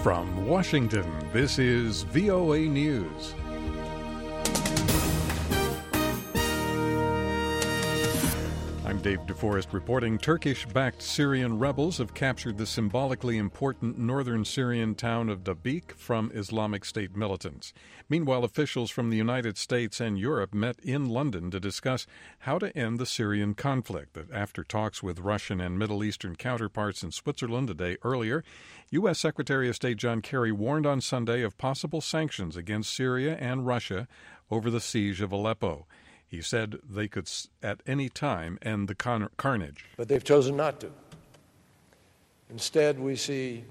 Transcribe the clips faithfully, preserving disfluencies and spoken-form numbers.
From Washington, this is V O A News. I'm Dave DeForest reporting. Turkish-backed Syrian rebels have captured the symbolically important northern Syrian town of Dabiq from Islamic State militants. Meanwhile, officials from the United States and Europe met in London to discuss how to end the Syrian conflict. After talks with Russian and Middle Eastern counterparts in Switzerland a day earlier, U S. Secretary of State John Kerry warned on Sunday of possible sanctions against Syria and Russia over the siege of Aleppo. He said they could at any time end the con- carnage. But they've chosen not to. Instead, we see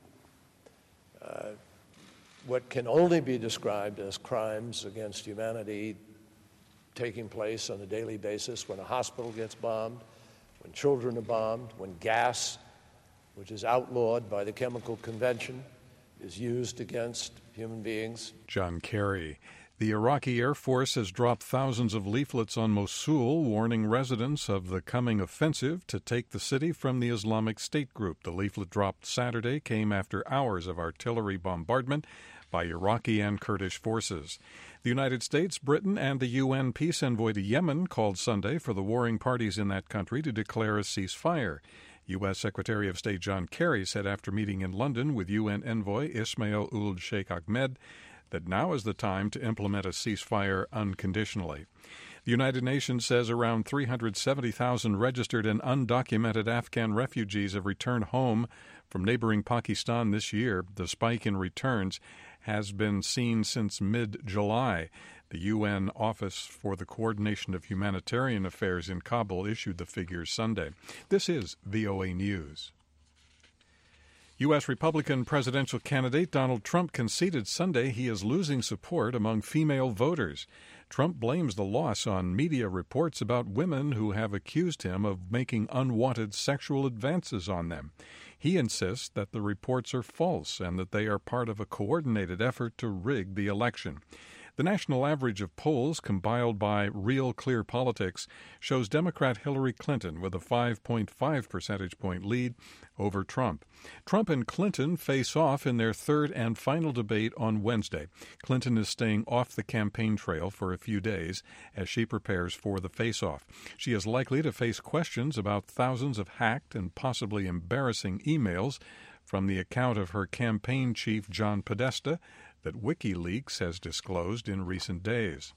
uh, what can only be described as crimes against humanity taking place on a daily basis when a hospital gets bombed, when children are bombed, when gas, which is outlawed by the Chemical Convention, is used against human beings. John Kerry. The Iraqi Air Force has dropped thousands of leaflets on Mosul, warning residents of the coming offensive to take the city from the Islamic State group. The leaflet dropped Saturday came after hours of artillery bombardment by Iraqi and Kurdish forces. The United States, Britain, and the U N peace envoy to Yemen called Sunday for the warring parties in that country to declare a ceasefire. U S. Secretary of State John Kerry said after meeting in London with U N envoy Ismail Ould Sheikh Ahmed that now is the time to implement a ceasefire unconditionally. The United Nations says around three hundred seventy thousand registered and undocumented Afghan refugees have returned home from neighboring Pakistan this year. The spike in returns has been seen since mid-July. The U N Office for the Coordination of Humanitarian Affairs in Kabul issued the figures Sunday. This is V O A News. U S. Republican presidential candidate Donald Trump conceded Sunday he is losing support among female voters. Trump blames the loss on media reports about women who have accused him of making unwanted sexual advances on them. He insists that the reports are false and that they are part of a coordinated effort to rig the election. The national average of polls compiled by Real Clear Politics shows Democrat Hillary Clinton with a five point five percentage point lead over Trump. Trump and Clinton face off in their third and final debate on Wednesday. Clinton is staying off the campaign trail for a few days as she prepares for the face-off. She is likely to face questions about thousands of hacked and possibly embarrassing emails from the account of her campaign chief, John Podesta, that WikiLeaks has disclosed in recent days.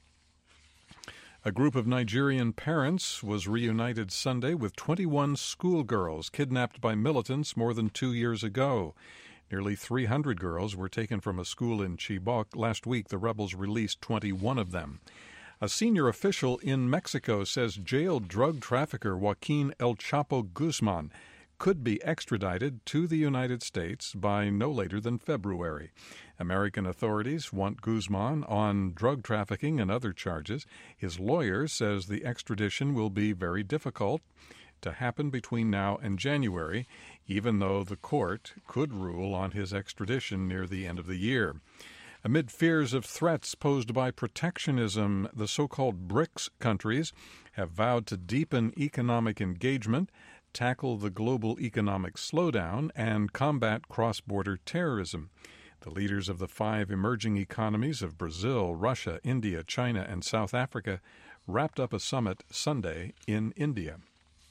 A group of Nigerian parents was reunited Sunday with twenty-one schoolgirls kidnapped by militants more than two years ago. Nearly three hundred girls were taken from a school in Chibok. Last week, the rebels released twenty-one of them. A senior official in Mexico says jailed drug trafficker Joaquin El Chapo Guzman could be extradited to the United States by no later than February. American authorities want Guzman on drug trafficking and other charges. His lawyer says the extradition will be very difficult to happen between now and January, even though the court could rule on his extradition near the end of the year. Amid fears of threats posed by protectionism, the so-called BRICS countries have vowed to deepen economic engagement, tackle the global economic slowdown, and combat cross-border terrorism. The leaders of the five emerging economies of Brazil, Russia, India, China, and South Africa wrapped up a summit Sunday in India.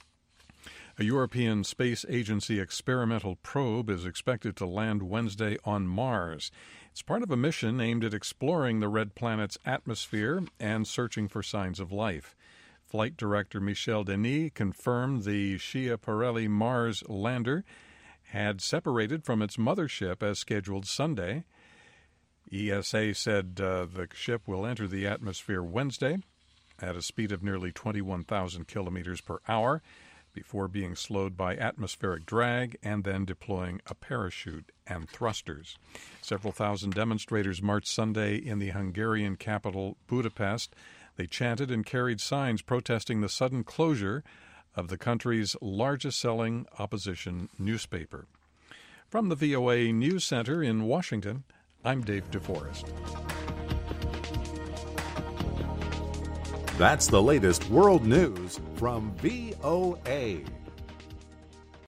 A European Space Agency experimental probe is expected to land Wednesday on Mars. It's part of a mission aimed at exploring the red planet's atmosphere and searching for signs of life. Flight Director Michel Denis confirmed the Schiaparelli Mars lander had separated from its mothership as scheduled Sunday. E S A said uh, the ship will enter the atmosphere Wednesday at a speed of nearly twenty-one thousand kilometers per hour before being slowed by atmospheric drag and then deploying a parachute and thrusters. Several thousand demonstrators marched Sunday in the Hungarian capital, Budapest. They chanted and carried signs protesting the sudden closure of the country's largest-selling opposition newspaper. From the V O A News Center in Washington, I'm Dave DeForest. That's the latest world news from V O A.